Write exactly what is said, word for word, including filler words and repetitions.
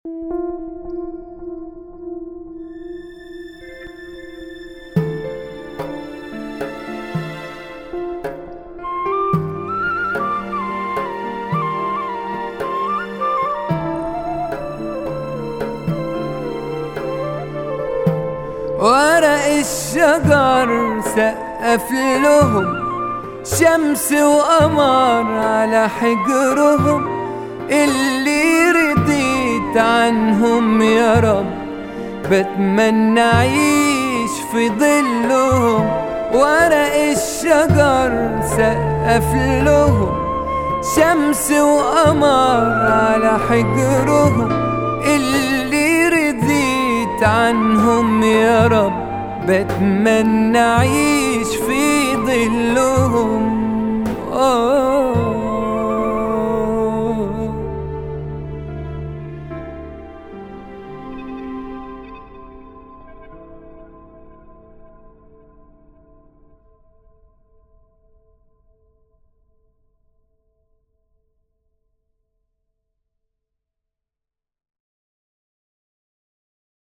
ورق الشجر سقف لهم، شمس وقمر على حجرهم، اللي رضيت عنهم يا رب بتمنى أعيش في ظلهم. ورق الشجر سقف لهم، شمس وقمر على حجرهم، اللي رضيت عنهم يا رب بتمنى أعيش في ظلهم. آه